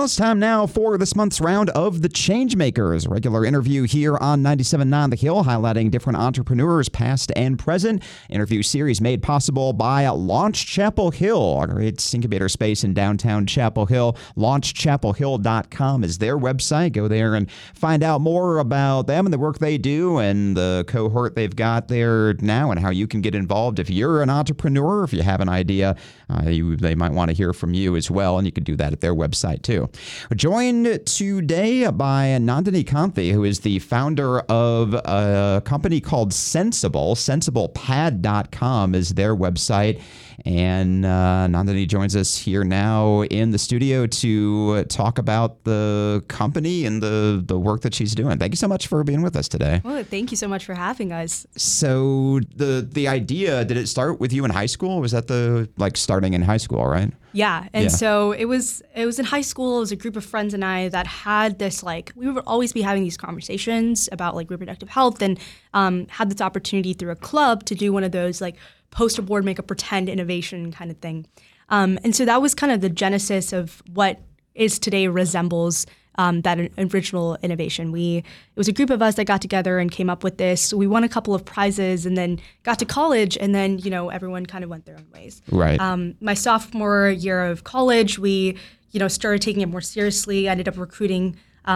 Well, it's time now for this month's round of The Changemakers, a regular interview here on 97.9 The Hill, highlighting different entrepreneurs, past and present. Interview series made possible by Launch Chapel Hill, a great incubator space in downtown Chapel Hill. LaunchChapelHill.com is their website. Go there and find out more about them and the work they do and the cohort they've got there now and how you can get involved. If you're an entrepreneur, if you have an idea, they might want to hear from you as well, and you can do that at their website too. We're joined today by Nandini Kanthi, who is the founder of a company called Sensible. SensiblePad.com is their website. And Nandini joins us here now in the studio to talk about the company and the work that she's doing. Thank you so much for being with us today. Well, thank you so much for having us. So the idea, did it start with you in high school? Was that starting in high school, right? Yeah. So it was in high school. It was a group of friends and I that had this, we would always be having these conversations about reproductive health, and had this opportunity through a club to do one of those poster board, make a pretend innovation kind of thing. And so that was kind of the genesis of what is today resembles that original innovation. It was a group of us that got together and came up with this. We won a couple of prizes and then got to college, and then, everyone kind of went their own ways. Right. My sophomore year of college, we, started taking it more seriously. I ended up recruiting,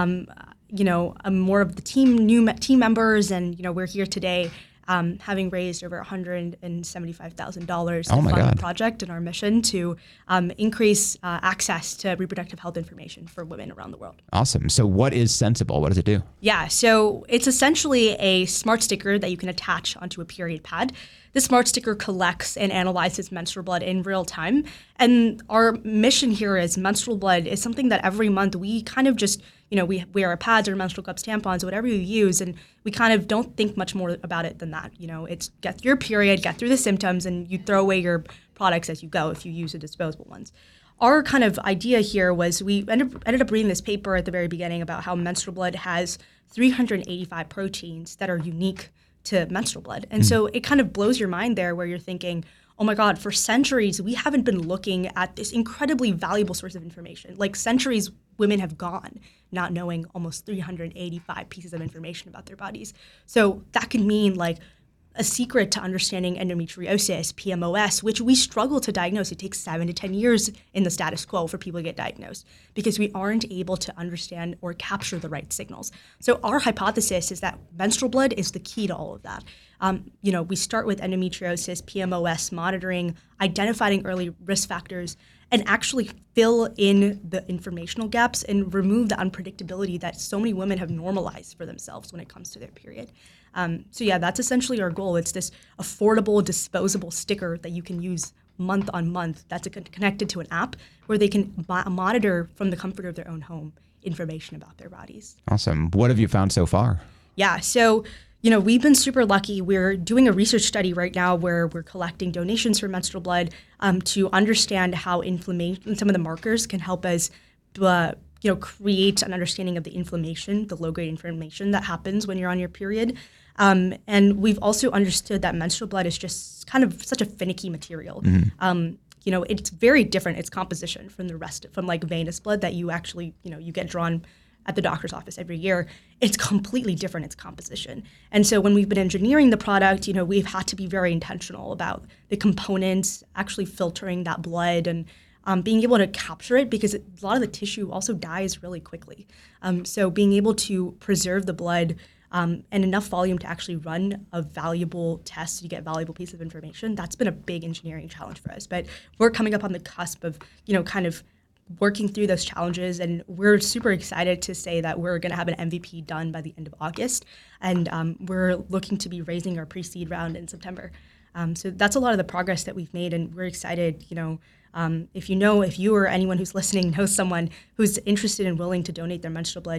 more of the new team members, and, we're here today. Having raised over $175,000 to fund the project and our mission to increase access to reproductive health information for women around the world. Awesome. So what is Sensible? What does it do? Yeah, so it's essentially a smart sticker that you can attach onto a period pad. The smart sticker collects and analyzes menstrual blood in real time. And our mission here is menstrual blood is something that every month we kind of just, we wear our pads or menstrual cups, tampons, whatever you use, and we kind of don't think much more about it than that. It's get through your period, get through the symptoms, and you throw away your products as you go if you use the disposable ones. Our kind of idea here was we ended up reading this paper at the very beginning about how menstrual blood has 385 proteins that are unique to menstrual blood. And so it kind of blows your mind there, where you're thinking, oh my God, for centuries, we haven't been looking at this incredibly valuable source of information. Centuries, women have gone not knowing almost 385 pieces of information about their bodies. So that could mean a secret to understanding endometriosis, PMOS, which we struggle to diagnose. It takes 7 to 10 years in the status quo for people to get diagnosed because we aren't able to understand or capture the right signals. So our hypothesis is that menstrual blood is the key to all of that. We start with endometriosis, PMOS monitoring, identifying early risk factors, and actually fill in the informational gaps and remove the unpredictability that so many women have normalized for themselves when it comes to their period. That's essentially our goal. It's this affordable, disposable sticker that you can use month on month that's connected to an app where they can monitor from the comfort of their own home information about their bodies. Awesome. What have you found so far? Yeah, so we've been super lucky. We're doing a research study right now where we're collecting donations for menstrual blood to understand how inflammation, some of the markers can help us create an understanding of the inflammation, the low-grade inflammation that happens when you're on your period. And we've also understood that menstrual blood is just kind of such a finicky material. It's very different, its composition from venous blood that you actually, you get drawn at the doctor's office every year. It's completely different, its composition. And so when we've been engineering the product, we've had to be very intentional about the components, actually filtering that blood and being able to capture it, because a lot of the tissue also dies really quickly. So being able to preserve the blood and enough volume to actually run a valuable test, you get a valuable piece of information, that's been a big engineering challenge for us. But we're coming up on the cusp of, kind of working through those challenges, and we're super excited to say that we're going to have an MVP done by the end of August, and we're looking to be raising our pre-seed round in September. So that's a lot of the progress that we've made, and we're excited. If you or anyone who's listening knows someone who's interested and willing to donate their menstrual blood,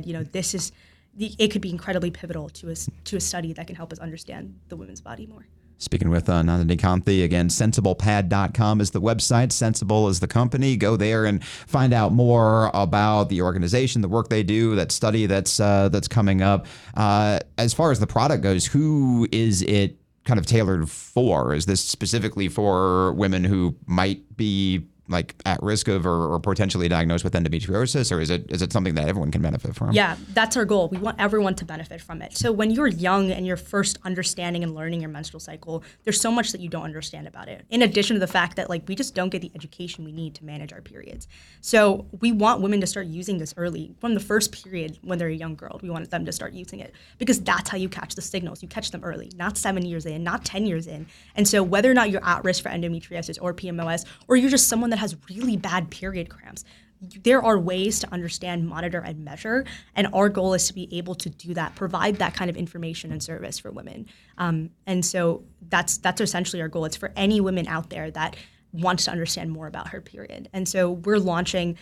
it could be incredibly pivotal to a study that can help us understand the women's body more. Speaking with Nandini Kanthi, again, SensiblePad.com is the website. Sensible is the company. Go there and find out more about the organization, the work they do, that study that's coming up. As far as the product goes, who is it kind of tailored for? Is this specifically for women who might be like at risk of or potentially diagnosed with endometriosis, or is it something that everyone can benefit from? Yeah, that's our goal. We want everyone to benefit from it. So when you're young and you're first understanding and learning your menstrual cycle, there's so much that you don't understand about it. In addition to the fact that like we just don't get the education we need to manage our periods. So we want women to start using this early from the first period when they're a young girl. We want them to start using it because that's how you catch the signals. You catch them early, not 7 years in, not 10 years in. And so whether or not you're at risk for endometriosis or PMOS, or you're just someone that has really bad period cramps, there are ways to understand, monitor, and measure. And our goal is to be able to do that, provide that kind of information and service for women. And so that's essentially our goal. It's for any women out there that wants to understand more about her period. And so we're launching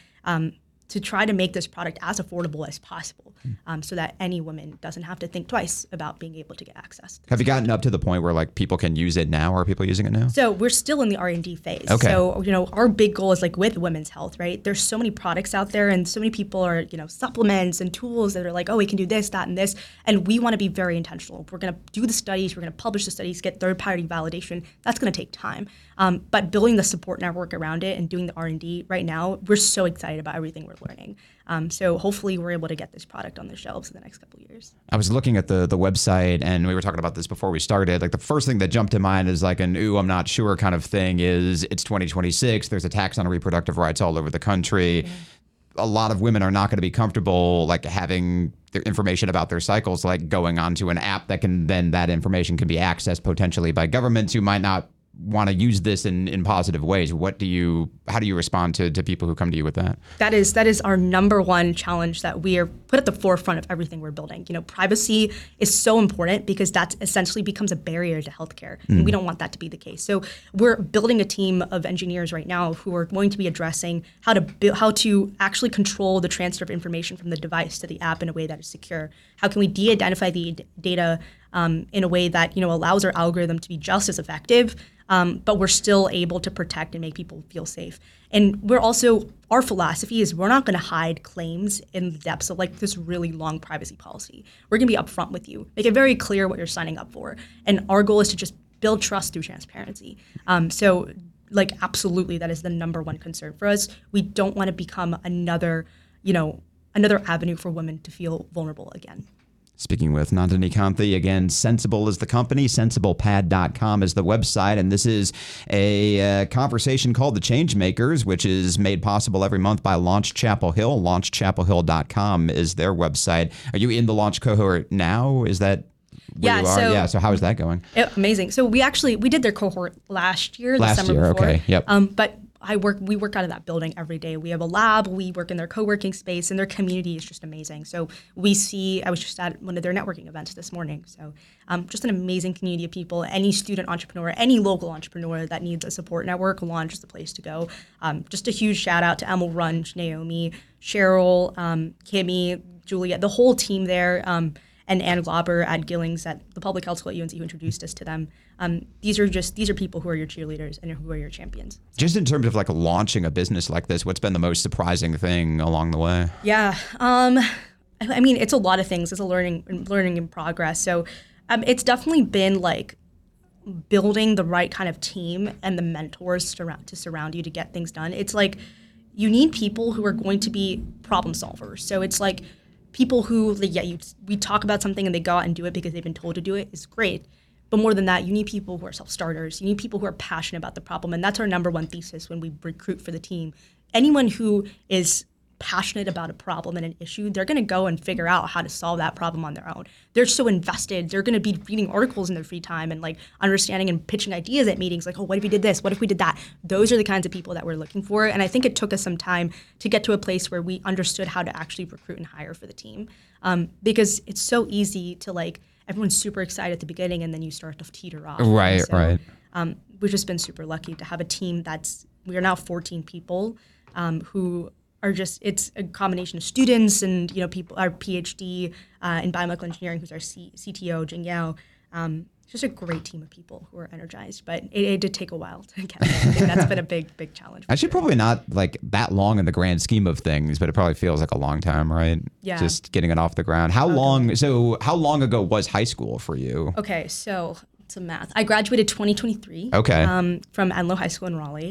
to try to make this product as affordable as possible so that any woman doesn't have to think twice about being able to get access. Have you gotten up to the point where like people can use it now? Are people using it now? So we're still in the R&D phase. Okay. So, our big goal is like with women's health, right? There's so many products out there and so many people are, supplements and tools that are like, oh, we can do this, that, and this. And we want to be very intentional. We're going to do the studies. We're going to publish the studies, get third-party validation. That's going to take time. But building the support network around it and doing the R&D right now, we're so excited about everything we're learning. So hopefully we're able to get this product on the shelves in the next couple of years. I was looking at the website, and we were talking about this before we started. Like the first thing that jumped to mind is like an ooh, I'm not sure kind of thing is it's 2026. There's attacks on reproductive rights all over the country. Yeah. A lot of women are not going to be comfortable like having their information about their cycles, like going onto an app that information can be accessed potentially by governments who might not want to use this in positive ways. How do you respond to people who come to you with that? That is our number one challenge that we are put at the forefront of everything we're building. Privacy is so important because that essentially becomes a barrier to healthcare. And we don't want that to be the case. So we're building a team of engineers right now who are going to be addressing how to actually control the transfer of information from the device to the app in a way that is secure. How can we de-identify the data in a way that allows our algorithm to be just as effective, but we're still able to protect and make people feel safe. And our philosophy is we're not going to hide claims in the depths of like this really long privacy policy. We're going to be upfront with you, make it very clear what you're signing up for. And our goal is to just build trust through transparency. So absolutely, that is the number one concern for us. We don't want to become another avenue for women to feel vulnerable again. Speaking with Nandini Kanthi, again, Sensible is the company, sensiblepad.com is the website, and this is a conversation called The Changemakers, which is made possible every month by Launch Chapel Hill. LaunchChapelHill.com is their website. Are you in the launch cohort now? Is that where you are? So how is that going? Amazing. So we did their cohort last year, the summer before. Okay, yep. But we work out of that building every day. We have a lab, we work in their co-working space, and their community is just amazing. So I was just at one of their networking events this morning. So just an amazing community of people. Any student entrepreneur, any local entrepreneur that needs a support network, Launch is the place to go. Just a huge shout out to Emil Runge, Naomi, Cheryl, Kimmy, Julia, the whole team there. And Ann Glauber at Gillings at the Public Health School at UNC who introduced us to them. These are people who are your cheerleaders and who are your champions. Just in terms of like launching a business like this, what's been the most surprising thing along the way? Yeah, it's a lot of things. It's a learning in progress. So it's definitely been like building the right kind of team and the mentors to surround you to get things done. It's like you need people who are going to be problem solvers. So it's like people who, we talk about something and they go out and do it because they've been told to do it is great. But more than that, you need people who are self-starters. You need people who are passionate about the problem. And that's our number one thesis when we recruit for the team. Anyone who is passionate about a problem and an issue, they're going to go and figure out how to solve that problem on their own. They're so invested. They're going to be reading articles in their free time and like understanding and pitching ideas at meetings like, oh, what if we did this? What if we did that? Those are the kinds of people that we're looking for. And I think it took us some time to get to a place where we understood how to actually recruit and hire for the team. Because it's so easy to like, everyone's super excited at the beginning and then you start to teeter off. Right. We've just been super lucky to have a team we are now 14 people who are it's a combination of students and people, our PhD in biomedical engineering, who's our CTO, Jing Yao. Just a great team of people who are energized, but it did take a while to get there. I think that's been a big challenge. Actually, probably not like that long in the grand scheme of things, but it probably feels like a long time, right? Yeah. Just getting it off the ground. How long ago was high school for you? Okay, so some math. I graduated 2023. Okay. From Enloe High School in Raleigh.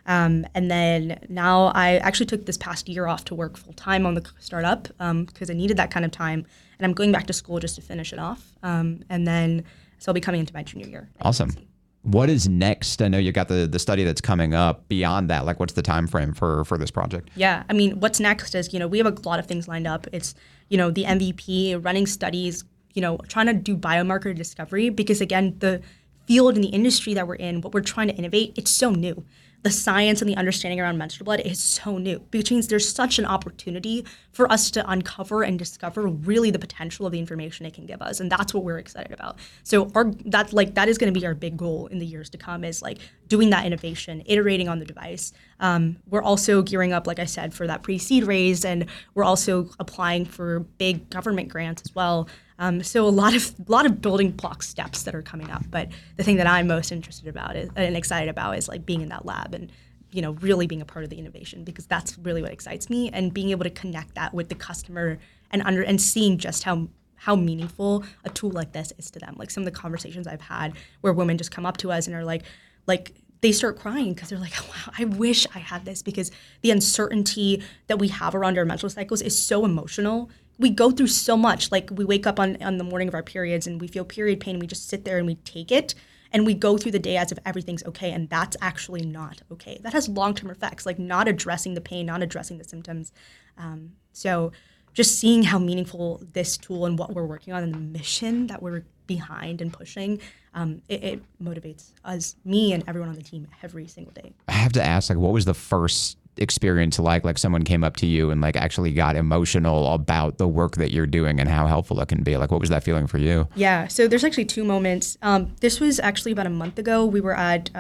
And then now I actually took this past year off to work full time on the startup because I needed that kind of time. And I'm going back to school just to finish it off. And then, so I'll be coming into my junior year. Awesome. What is next? I know you got the study that's coming up. Beyond that, like what's the time frame for this project? Yeah, I mean, what's next is, we have a lot of things lined up. It's, the MVP, running studies, trying to do biomarker discovery because, again, the field and the industry that we're in, what we're trying to innovate, it's so new. The science and the understanding around menstrual blood is so new, which means there's such an opportunity for us to uncover and discover really the potential of the information it can give us. And that's what we're excited about. So that is going to be our big goal in the years to come is like doing that innovation, iterating on the device. We're also gearing up, like I said, for that pre-seed raise, and we're also applying for big government grants as well. So a lot of building block steps that are coming up. But the thing that I'm most interested about and excited about is like being in that lab and really being a part of the innovation because that's really what excites me and being able to connect that with the customer and seeing just how meaningful a tool like this is to them. Like some of the conversations I've had where women just come up to us and are like they start crying because they're like, wow, I wish I had this because the uncertainty that we have around our menstrual cycles is so emotional. We go through so much. Like we wake up on the morning of our periods and we feel period pain. We just sit there and we take it and we go through the day as if everything's okay. And that's actually not okay. That has long-term effects, like not addressing the pain, not addressing the symptoms. So just seeing how meaningful this tool and what we're working on and the mission that we're behind and pushing, it motivates us, me and everyone on the team every single day. I have to ask, like, what was the first experience like someone came up to you and like actually got emotional about the work that you're doing and how helpful it can be? Like, what was that feeling for you? Yeah, so there's actually two moments. This was actually about a month ago. We were at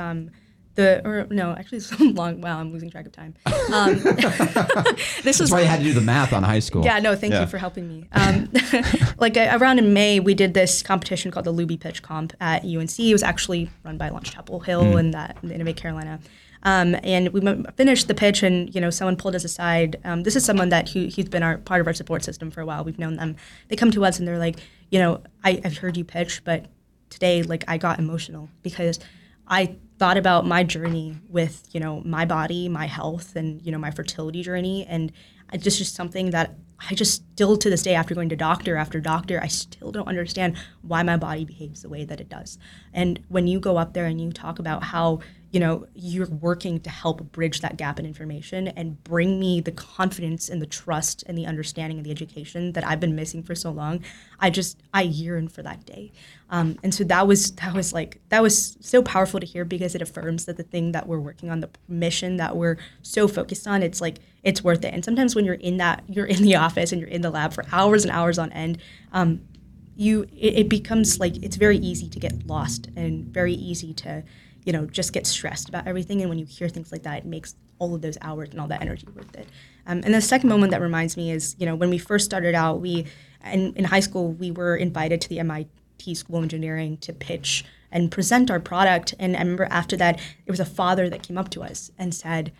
it's long. Wow, I'm losing track of time. That's why you had to do the math on high school. Yeah, no, thank you for helping me. Around in May, we did this competition called the Luby Pitch Comp at UNC. It was actually run by Launch Chapel Hill and the Innovate Carolina. And we finished the pitch and, someone pulled us aside. This is someone that he's been part of our support system for a while. We've known them. They come to us and they're like, I've heard you pitch, but today, I got emotional because I thought about my journey with, my body, my health, and, my fertility journey. And it's just something that I just still to this day, after going to doctor after doctor, I still don't understand why my body behaves the way that it does. And when you go up there and you talk about how, you're working to help bridge that gap in information and bring me the confidence and the trust and the understanding and the education that I've been missing for so long, I yearn for that day. And so that was so powerful to hear because it affirms that the thing that we're working on, the mission that we're so focused on, it's worth it. And sometimes when you're in the office and you're in the lab for hours and hours on end, it becomes it's very easy to get lost and very easy to just get stressed about everything. And when you hear things like that, it makes all of those hours and all that energy worth it. And the second moment that reminds me is, when we first started out, in high school, we were invited to the MIT School of Engineering to pitch and present our product. And I remember after that, it was a father that came up to us and said,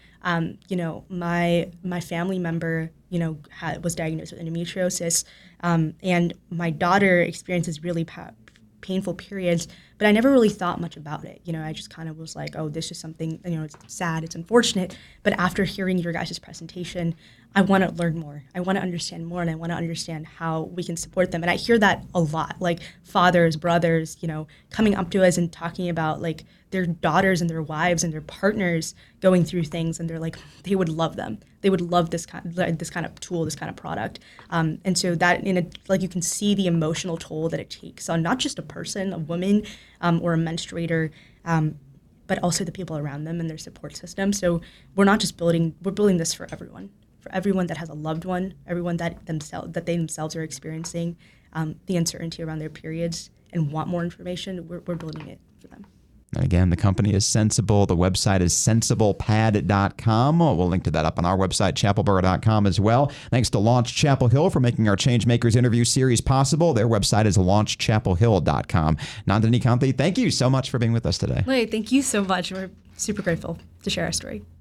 my family member, was diagnosed with endometriosis, and my daughter experiences really painful periods, but I never really thought much about it. I just kind of was like, oh, this is something, it's sad, it's unfortunate. But after hearing your guys' presentation, I want to learn more. I want to understand more, and I want to understand how we can support them. And I hear that a lot, like fathers, brothers, coming up to us and talking about their daughters and their wives and their partners going through things, and they're like, they would love them. They would love this kind of tool, this kind of product. And so that you can see the emotional toll that it takes on not just a person, a woman, or a menstruator, but also the people around them and their support system. So we're not just building this for everyone that has a loved one, everyone that they themselves are experiencing the uncertainty around their periods and want more information. We're building it for them. And again, the company is Sensible. The website is sensiblepad.com. We'll link to that up on our website, chapelboro.com as well. Thanks to Launch Chapel Hill for making our Changemakers interview series possible. Their website is launchchapelhill.com. Nandini Kanthi, thank you so much for being with us today. Wait, thank you so much. We're super grateful to share our story.